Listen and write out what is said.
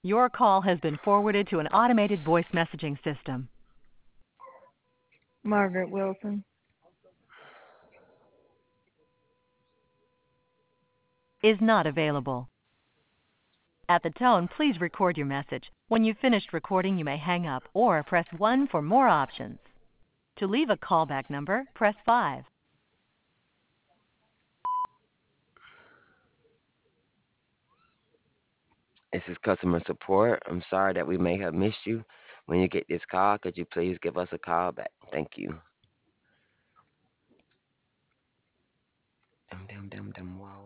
Your call has been forwarded to an automated voice messaging system. Margaret Wilson. Is not available. At the tone, please record your message. When you've finished recording, you may hang up or press 1 for more options. To leave a callback number, press 5. This is customer support. I'm sorry that we may have missed you. When you get this call, could you please give us a call back? Thank you. Dum, dum, dum, dum, wow.